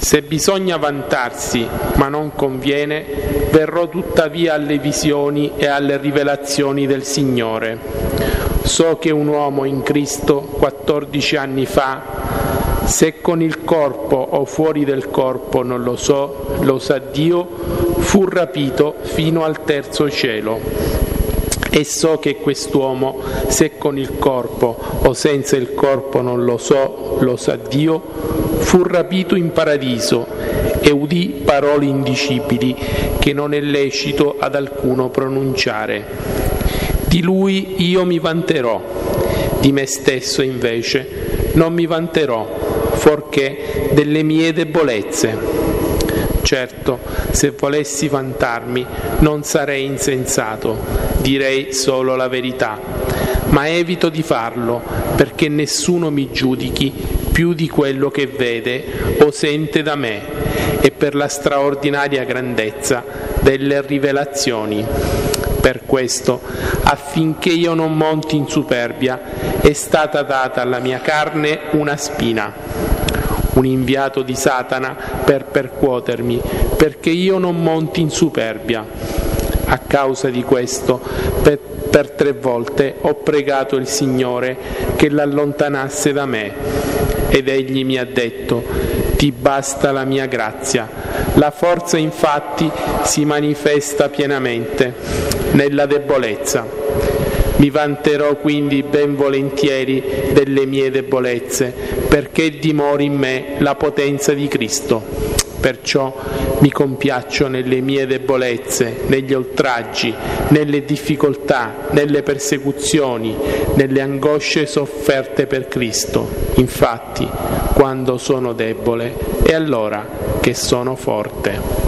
Se bisogna vantarsi, ma non conviene, verrò tuttavia alle visioni e alle rivelazioni del Signore. So che un uomo in Cristo 14 anni fa, se con il corpo o fuori del corpo non lo so, lo sa Dio, fu rapito fino al terzo cielo. E so che quest'uomo, se con il corpo o senza il corpo non lo so, lo sa Dio, fu rapito in paradiso e udì parole indicibili che non è lecito ad alcuno pronunciare. Di lui io mi vanterò, di me stesso invece non mi vanterò, forché delle mie debolezze. Certo, se volessi vantarmi non sarei insensato, direi solo la verità, ma evito di farlo perché nessuno mi giudichi più di quello che vede o sente da me e per la straordinaria grandezza delle rivelazioni. Per questo, affinché io non monti in superbia, è stata data alla mia carne una spina, un inviato di Satana per percuotermi, perché io non monti in superbia. A causa di questo, per 3 volte ho pregato il Signore che l'allontanasse da me, ed egli mi ha detto: ti basta la mia grazia. La forza infatti si manifesta pienamente nella debolezza. Mi vanterò quindi ben volentieri delle mie debolezze, perché dimori in me la potenza di Cristo. Perciò mi compiaccio nelle mie debolezze, negli oltraggi, nelle difficoltà, nelle persecuzioni, nelle angosce sofferte per Cristo. Infatti, quando sono debole, è allora che sono forte.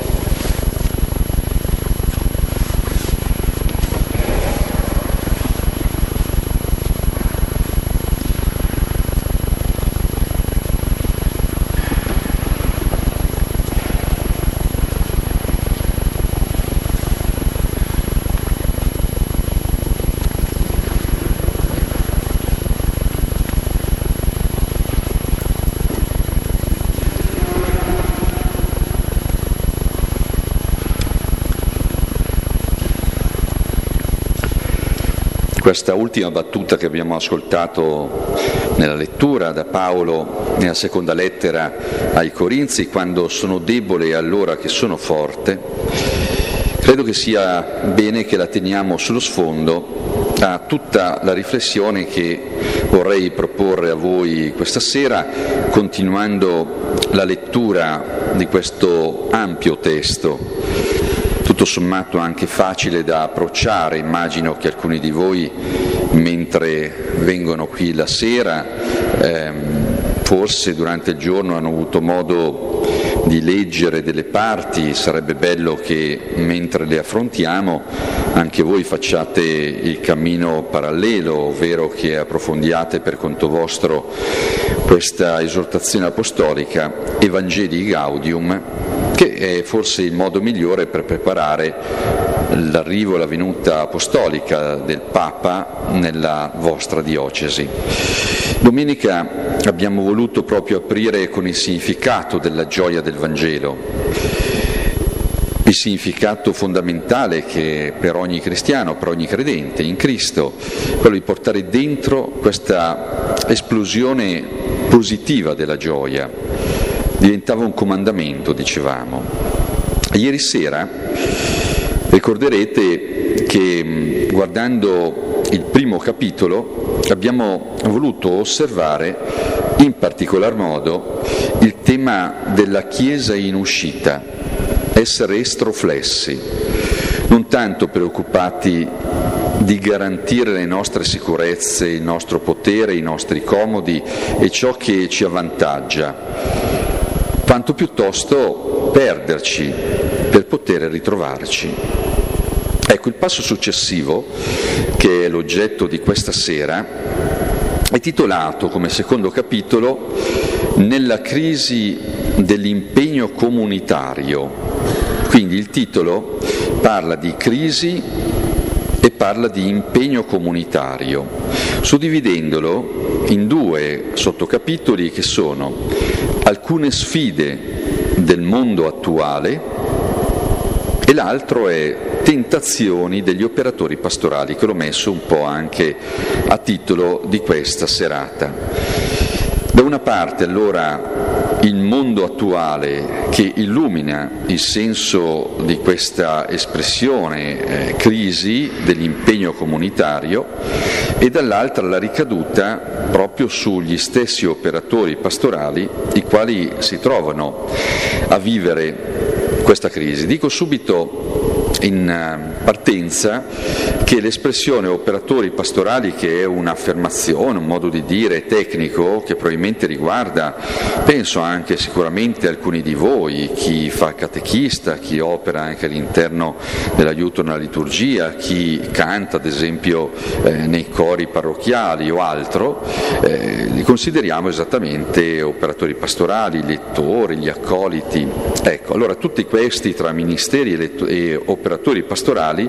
Questa ultima battuta che abbiamo ascoltato nella lettura da Paolo nella seconda lettera ai Corinzi, quando sono debole e allora che sono forte, credo che sia bene che la teniamo sullo sfondo a tutta la riflessione che vorrei proporre a voi questa sera, continuando la lettura di questo ampio testo, tutto sommato anche facile da approcciare. Immagino che alcuni di voi, mentre vengono qui la sera, forse durante il giorno hanno avuto modo di leggere delle parti. Sarebbe bello che mentre le affrontiamo anche voi facciate il cammino parallelo, ovvero che approfondiate per conto vostro questa esortazione apostolica Evangelii Gaudium, che è forse il modo migliore per preparare l'arrivo e la venuta apostolica del Papa nella vostra diocesi. Domenica abbiamo voluto proprio aprire con il significato della gioia del Vangelo, il significato fondamentale che per ogni cristiano, per ogni credente in Cristo, quello di portare dentro questa esplosione positiva della gioia. Diventava un comandamento, dicevamo. Ieri sera ricorderete che guardando il primo capitolo abbiamo voluto osservare in particolar modo il tema della Chiesa in uscita, essere estroflessi, non tanto preoccupati di garantire le nostre sicurezze, il nostro potere, i nostri comodi e ciò che ci avvantaggia, quanto piuttosto perderci per poter ritrovarci. Ecco, il passo successivo, che è l'oggetto di questa sera, è titolato come secondo capitolo Nella crisi dell'impegno comunitario. Quindi il titolo parla di crisi e parla di impegno comunitario, suddividendolo in 2 sottocapitoli che sono alcune sfide del mondo attuale e l'altro è tentazioni degli operatori pastorali, che l'ho messo un po' anche a titolo di questa serata. Da una parte allora il mondo attuale che illumina il senso di questa espressione crisi dell'impegno comunitario e dall'altra la ricaduta proprio sugli stessi operatori pastorali i quali si trovano a vivere questa crisi. Dico subito in partenza che l'espressione operatori pastorali, che è un'affermazione, un modo di dire tecnico che probabilmente riguarda, penso anche sicuramente alcuni di voi, chi fa catechista, chi opera anche all'interno dell'aiuto nella liturgia, chi canta ad esempio nei cori parrocchiali o altro, li consideriamo esattamente operatori pastorali, i lettori, gli accoliti. Ecco, allora tutti questi tra ministeri e operatori pastorali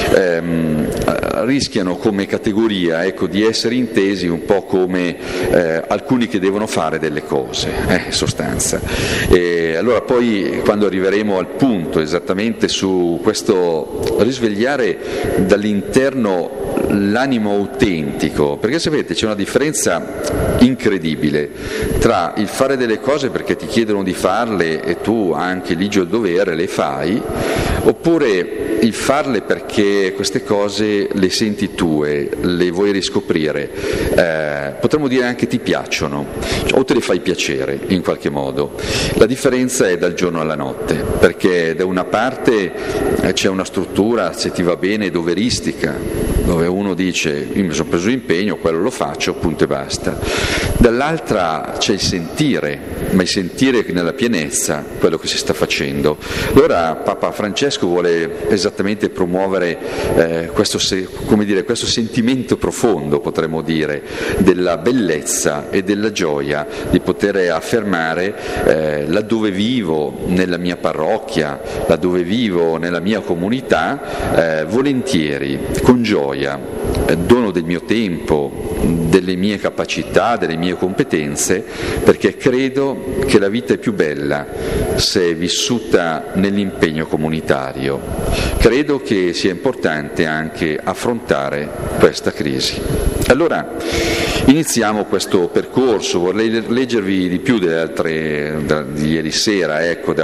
rischiano come categoria di essere intesi un po' come alcuni che devono fare delle cose, in sostanza. Allora poi quando arriveremo al punto esattamente su questo risvegliare dall'interno l'animo autentico, perché sapete c'è una differenza incredibile tra il fare delle cose perché ti chiedono di farle e tu anche ligio il dovere le fai, oppure il farle perché queste cose le senti tue, le vuoi riscoprire, potremmo dire anche ti piacciono o te le fai piacere in qualche modo. La differenza è dal giorno alla notte, perché da una parte c'è una struttura, se ti va bene, doveristica, dove uno dice io mi sono preso l'impegno, quello lo faccio, punto e basta. Dall'altra c'è il sentire, ma il sentire nella pienezza, quello che si sta facendo. Allora Papa Francesco vuole esattamente promuovere questo sentimento profondo, potremmo dire, della bellezza e della gioia di poter affermare laddove vivo, nella mia parrocchia, laddove vivo, nella mia comunità, volentieri, con gioia, dono del mio tempo, delle mie capacità, delle mie competenze, perché credo che la vita è più bella se è vissuta nell'impegno comunitario. Credo che sia importante anche affrontare questa crisi. Allora iniziamo questo percorso, vorrei leggervi di più delle altre di ieri sera, da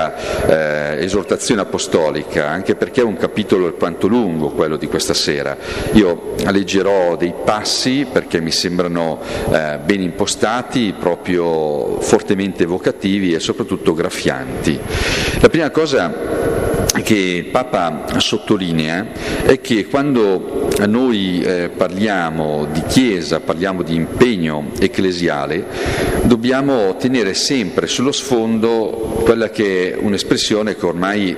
questa esortazione apostolica, anche perché è un capitolo alquanto lungo quello di questa sera. Io leggerò dei passi perché mi sembrano ben impostati, proprio fortemente evocativi e soprattutto graffianti. La prima cosa che il Papa sottolinea è che quando noi parliamo di Chiesa, parliamo di impegno ecclesiale, dobbiamo tenere sempre sullo sfondo quella che è un'espressione che ormai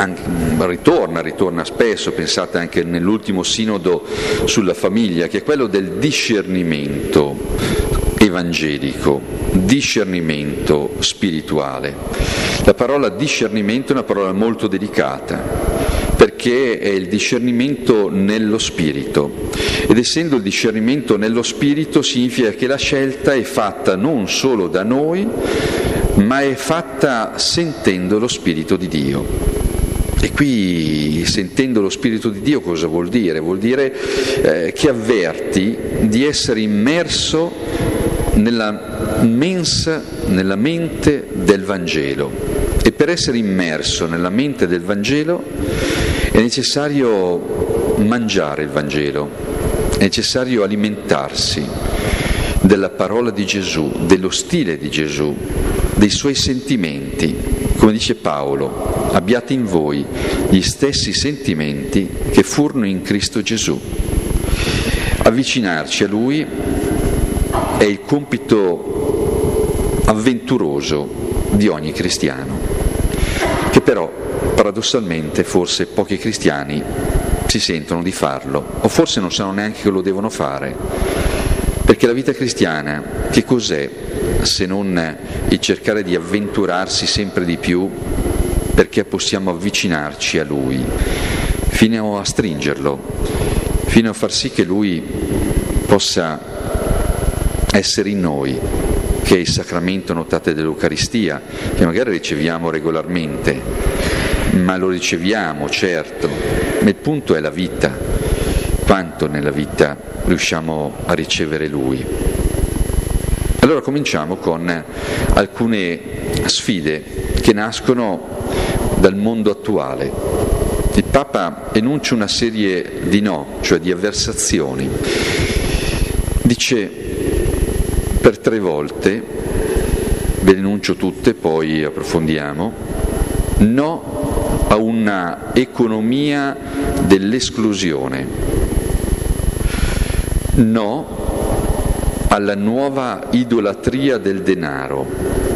ritorna spesso, pensate anche nell'ultimo sinodo sulla famiglia, che è quello del discernimento evangelico, discernimento spirituale. La parola discernimento è una parola molto delicata, perché è il discernimento nello spirito, ed essendo il discernimento nello spirito significa che la scelta è fatta non solo da noi, ma è fatta sentendo lo Spirito di Dio. E qui, sentendo lo Spirito di Dio, cosa vuol dire? Vuol dire che avverti di essere immerso nella mensa, nella mente del Vangelo. E per essere immerso nella mente del Vangelo è necessario mangiare il Vangelo, è necessario alimentarsi della parola di Gesù, dello stile di Gesù, dei suoi sentimenti. Come dice Paolo, abbiate in voi gli stessi sentimenti che furono in Cristo Gesù. Avvicinarci a Lui è il compito avventuroso di ogni cristiano, che però paradossalmente forse pochi cristiani si sentono di farlo, o forse non sanno neanche che lo devono fare, perché la vita cristiana che cos'è se non il cercare di avventurarsi sempre di più perché possiamo avvicinarci a Lui fino a stringerlo, fino a far sì che Lui possa essere in noi, che è il sacramento, notate, dell'Eucaristia, che magari riceviamo regolarmente, ma lo riceviamo, certo, ma il punto è la vita, quanto nella vita riusciamo a ricevere Lui. Allora cominciamo con alcune sfide che nascono dal mondo attuale. Il Papa enuncia una serie di no, cioè di avversazioni. Dice per 3 volte, ve le enuncio tutte, poi approfondiamo: no a una economia dell'esclusione, no alla nuova idolatria del denaro,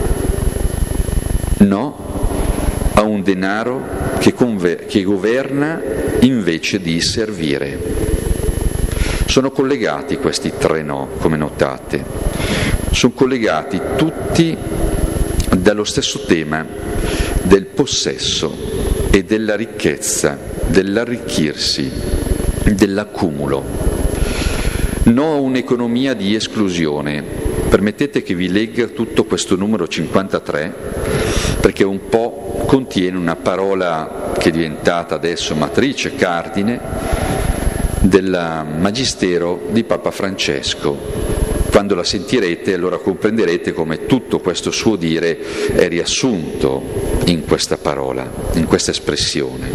no a un denaro che governa invece di servire. Sono collegati questi 3 no, come notate. Sono collegati tutti dallo stesso tema del possesso e della ricchezza, dell'arricchirsi, dell'accumulo. No a un'economia di esclusione. Permettete che vi legga tutto questo numero 53, perché un po' contiene una parola che è diventata adesso matrice, cardine, del Magistero di Papa Francesco. Quando la sentirete, allora comprenderete come tutto questo suo dire è riassunto in questa parola, in questa espressione.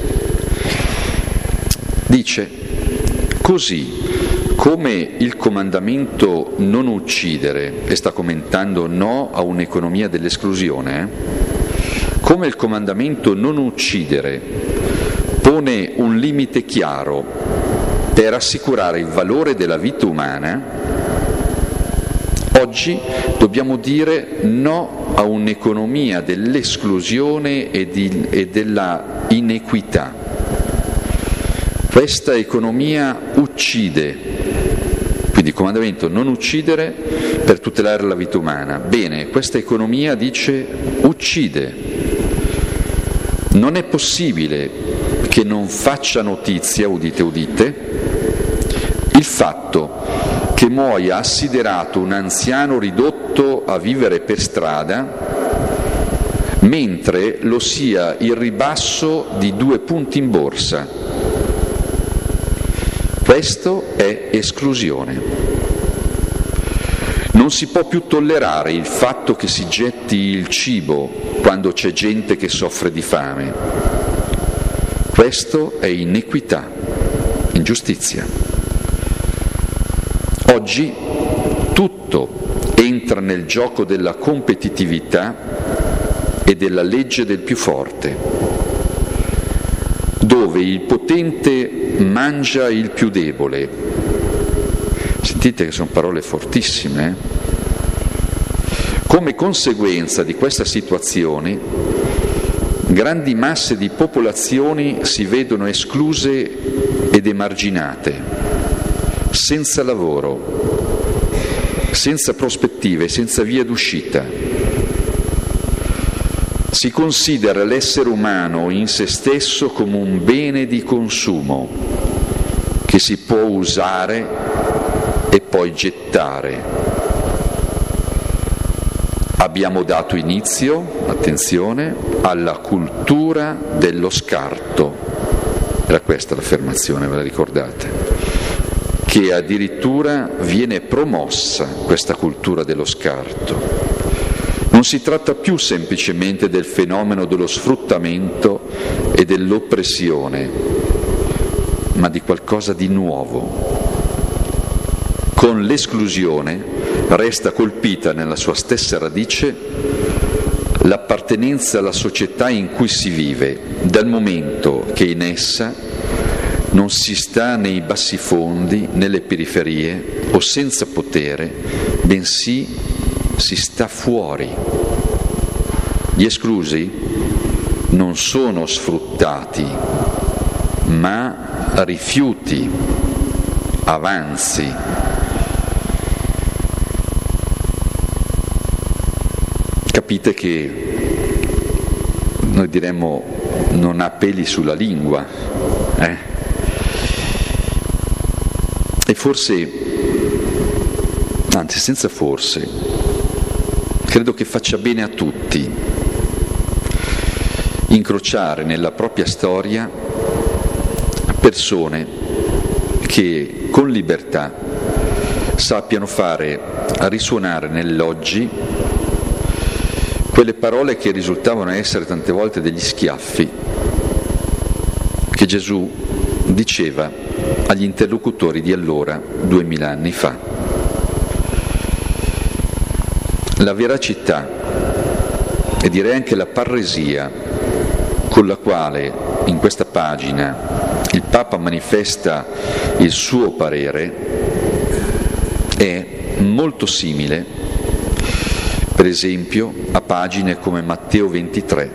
Dice: così come il comandamento non uccidere, e sta commentando no a un'economia dell'esclusione, come il comandamento non uccidere pone un limite chiaro per assicurare il valore della vita umana, oggi dobbiamo dire no a un'economia dell'esclusione e della inequità. Questa economia uccide, quindi il comandamento non uccidere per tutelare la vita umana. Bene, questa economia, dice, uccide. Non è possibile che non faccia notizia, udite udite, il fatto che muoia assiderato un anziano ridotto a vivere per strada, mentre lo sia il ribasso di 2 punti in borsa. Questo è esclusione. Non si può più tollerare il fatto che si getti il cibo quando c'è gente che soffre di fame. Questo è inequità, ingiustizia. Oggi tutto entra nel gioco della competitività e della legge del più forte, dove il potente mangia il più debole. Sentite che sono parole fortissime. Come conseguenza di questa situazione, grandi masse di popolazioni si vedono escluse ed emarginate, senza lavoro, senza prospettive, senza via d'uscita. Si considera l'essere umano in se stesso come un bene di consumo che si può usare e poi gettare. Abbiamo dato inizio, attenzione, alla cultura dello scarto. Era questa l'affermazione, ve la ricordate? Che addirittura viene promossa questa cultura dello scarto. Non si tratta più semplicemente del fenomeno dello sfruttamento e dell'oppressione, ma di qualcosa di nuovo. Con l'esclusione resta colpita nella sua stessa radice l'appartenenza alla società in cui si vive, dal momento che in essa non si sta nei bassifondi, nelle periferie o senza potere, bensì si sta fuori. Gli esclusi non sono sfruttati, ma rifiuti, avanzi. Capite che noi diremmo non ha peli sulla lingua, E forse anzi senza forse, credo che faccia bene a tutti incrociare nella propria storia persone che con libertà sappiano fare risuonare nell'oggi quelle parole che risultavano essere tante volte degli schiaffi che Gesù diceva agli interlocutori di allora, 2000 anni fa. La veracità e direi anche la parresia con la quale in questa pagina il Papa manifesta il suo parere è molto simile, per esempio, a pagine come Matteo 23,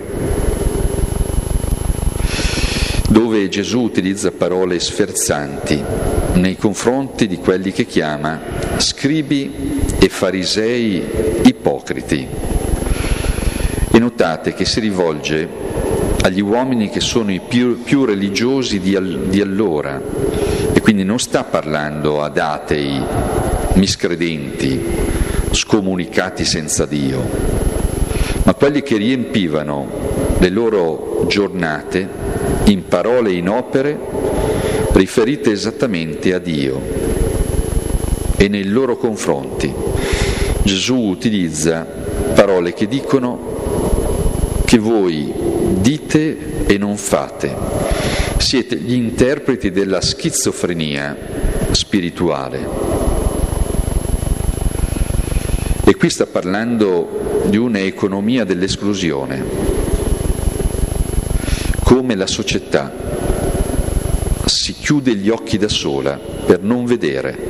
dove Gesù utilizza parole sferzanti nei confronti di quelli che chiama scribi e farisei ipocriti. E notate che si rivolge agli uomini che sono i più religiosi di allora, e quindi non sta parlando ad atei, miscredenti, scomunicati senza Dio, ma quelli che riempivano le loro giornate in parole e in opere riferite esattamente a Dio. E nei loro confronti Gesù utilizza parole che dicono che voi dite e non fate, siete gli interpreti della schizofrenia spirituale. E qui sta parlando di un'economia dell'esclusione, come la società si chiude gli occhi da sola per non vedere.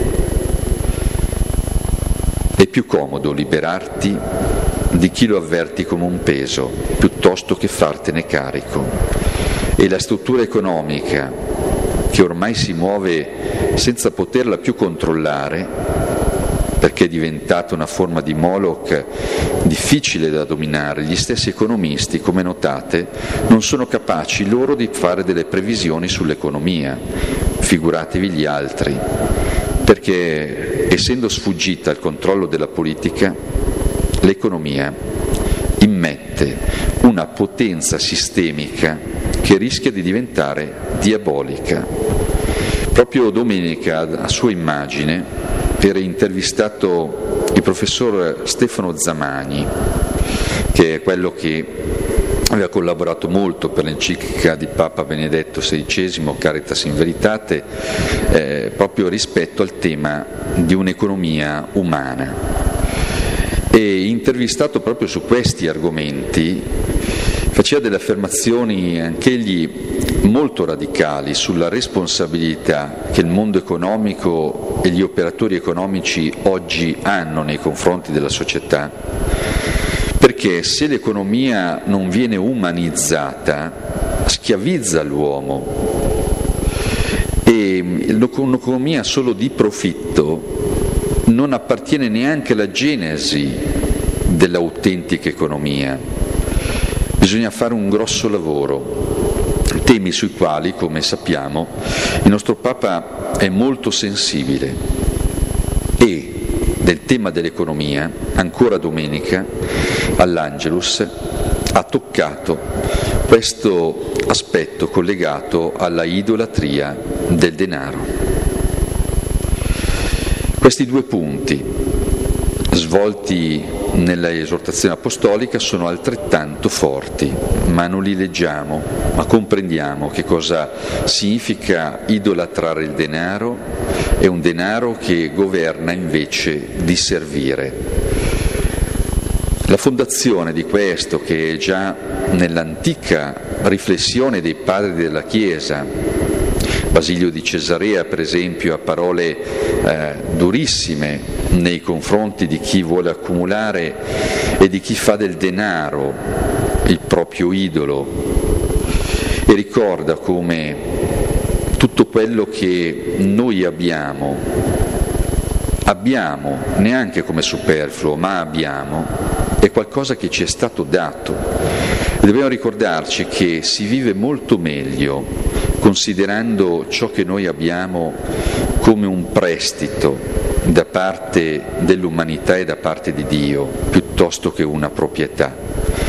È più comodo liberarti di chi lo avverti come un peso, piuttosto che fartene carico. E la struttura economica, che ormai si muove senza poterla più controllare, perché è diventata una forma di Moloch difficile da dominare. Gli stessi economisti, come notate, non sono capaci loro di fare delle previsioni sull'economia, figuratevi gli altri, perché essendo sfuggita al controllo della politica, l'economia immette una potenza sistemica che rischia di diventare diabolica. Proprio domenica, a sua immagine, era intervistato il professor Stefano Zamagni, che è quello che aveva collaborato molto per l'enciclica di Papa Benedetto XVI, Caritas in Veritate, proprio rispetto al tema di un'economia umana. E intervistato proprio su questi argomenti, faceva delle affermazioni anch'egli molto radicali sulla responsabilità che il mondo economico e gli operatori economici oggi hanno nei confronti della società, perché se l'economia non viene umanizzata schiavizza l'uomo, e un'economia solo di profitto non appartiene neanche alla genesi dell'autentica economia. Bisogna fare un grosso lavoro, temi sui quali, come sappiamo, il nostro Papa è molto sensibile. E del tema dell'economia, ancora domenica, all'Angelus, ha toccato questo aspetto collegato alla idolatria del denaro. Questi due punti, svolti nella esortazione apostolica, sono altrettanto forti, ma non li leggiamo, ma comprendiamo che cosa significa idolatrare il denaro e un denaro che governa invece di servire. La fondazione di questo, che è già nell'antica riflessione dei padri della Chiesa, Basilio di Cesarea per esempio ha parole durissime nei confronti di chi vuole accumulare e di chi fa del denaro il proprio idolo, e ricorda come tutto quello che noi abbiamo neanche come superfluo, ma abbiamo, è qualcosa che ci è stato dato. E dobbiamo ricordarci che si vive molto meglio considerando ciò che noi abbiamo come un prestito da parte dell'umanità e da parte di Dio, piuttosto che una proprietà.